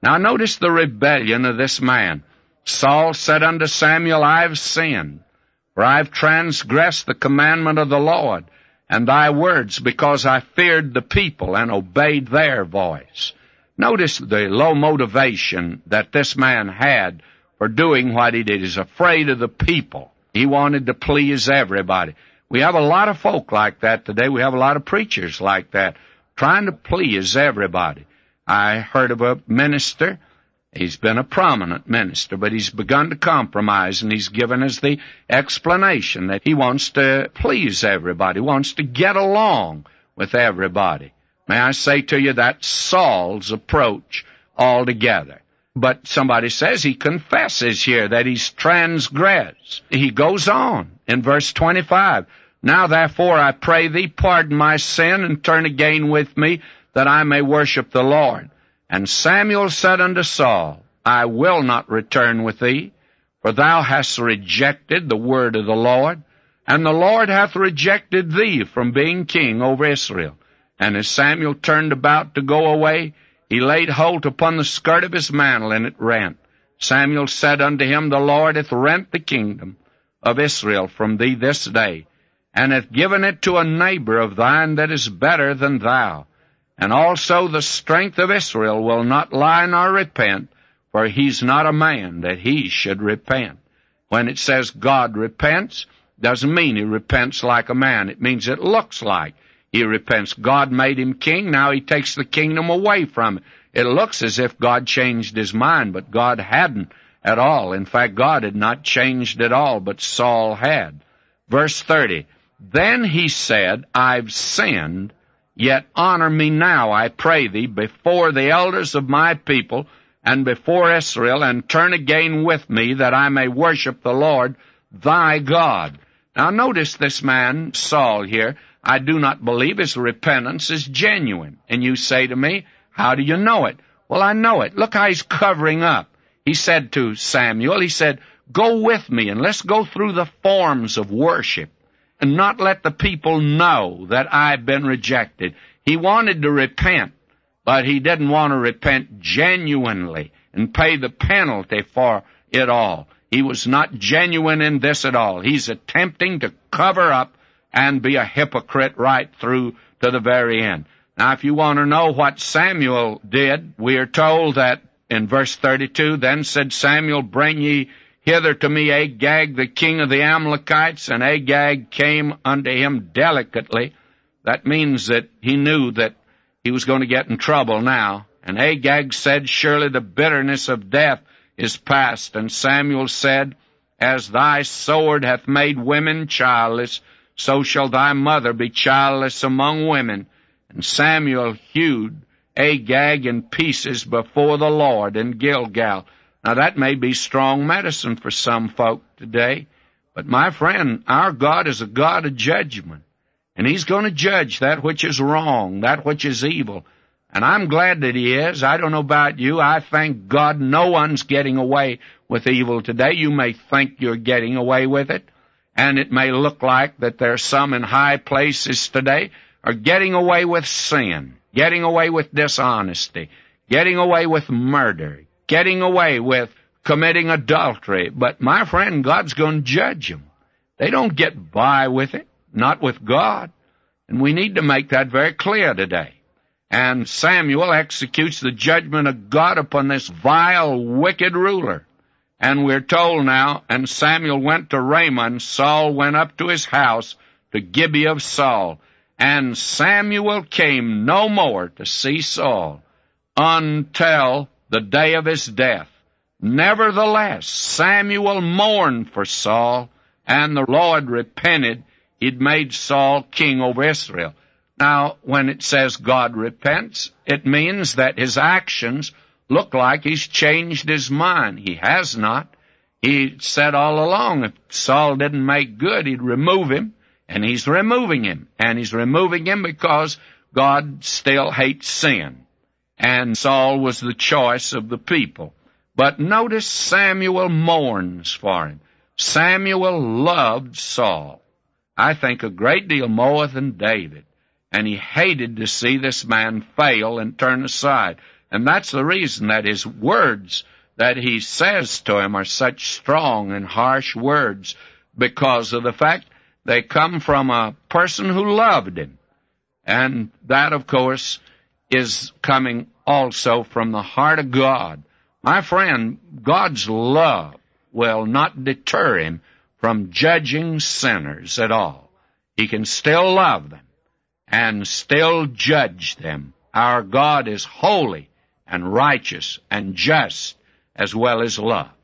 Now notice the rebellion of this man. Saul said unto Samuel, I have sinned, for I have transgressed the commandment of the Lord, and thy words, because I feared the people and obeyed their voice. Notice the low motivation that this man had for doing what he did. He's afraid of the people. He wanted to please everybody. We have a lot of folk like that today. We have a lot of preachers like that, trying to please everybody. I heard of a minister. He's been a prominent minister, but he's begun to compromise, and he's given us the explanation that he wants to please everybody, wants to get along with everybody. May I say to you, that's Saul's approach altogether. But somebody says he confesses here that he's transgressed. He goes on in verse 25. Now therefore I pray thee, pardon my sin, and turn again with me, that I may worship the Lord. And Samuel said unto Saul, I will not return with thee, for thou hast rejected the word of the Lord, and the Lord hath rejected thee from being king over Israel. And as Samuel turned about to go away, he laid hold upon the skirt of his mantle, and it rent. Samuel said unto him, The Lord hath rent the kingdom of Israel from thee this day, and hath given it to a neighbor of thine that is better than thou. And also the strength of Israel will not lie nor repent, for he's not a man that he should repent. When it says God repents, doesn't mean he repents like a man. It means it looks like he repents. God made him king, now he takes the kingdom away from him. It looks as if God changed his mind, but God hadn't at all. In fact, God had not changed at all, but Saul had. Verse 30, Then he said, I've sinned, yet honor me now, I pray thee, before the elders of my people and before Israel, and turn again with me, that I may worship the Lord thy God. Now notice this man, Saul here, I do not believe his repentance is genuine. And you say to me, how do you know it? Well, I know it. Look how he's covering up. He said to Samuel, he said, Go with me, and let's go through the forms of worship, and not let the people know that I've been rejected. He wanted to repent, but he didn't want to repent genuinely and pay the penalty for it all. He was not genuine in this at all. He's attempting to cover up and be a hypocrite right through to the very end. Now, if you want to know what Samuel did, we are told that in verse 32, Then said Samuel, Bring ye hither to me Agag, the king of the Amalekites, and Agag came unto him delicately. That means that he knew that he was going to get in trouble now. And Agag said, Surely the bitterness of death is past. And Samuel said, As thy sword hath made women childless, so shall thy mother be childless among women. And Samuel hewed Agag in pieces before the Lord in Gilgal. Now, that may be strong medicine for some folk today, but my friend, our God is a God of judgment, and he's going to judge that which is wrong, that which is evil. And I'm glad that he is. I don't know about you. I thank God no one's getting away with evil today. You may think you're getting away with it, and it may look like that there are some in high places today are getting away with sin, getting away with dishonesty, getting away with murder, getting away with committing adultery. But my friend, God's going to judge them. They don't get by with it, not with God. And we need to make that very clear today. And Samuel executes the judgment of God upon this vile, wicked ruler. And we're told now, and Samuel went to Ramah, and Saul went up to his house to Gibeah of Saul. And Samuel came no more to see Saul until the day of his death. Nevertheless, Samuel mourned for Saul, and the Lord repented. He'd made Saul king over Israel. Now, when it says God repents, it means that his actions look like he's changed his mind. He has not. He said all along if Saul didn't make good, he'd remove him, and he's removing him. And he's removing him because God still hates sin. And Saul was the choice of the people. But notice Samuel mourns for him. Samuel loved Saul, I think a great deal more than David. And he hated to see this man fail and turn aside. And that's the reason that his words that he says to him are such strong and harsh words, because of the fact they come from a person who loved him. And that, of course, is coming also from the heart of God. My friend, God's love will not deter him from judging sinners at all. He can still love them and still judge them. Our God is holy and righteous and just, as well as love.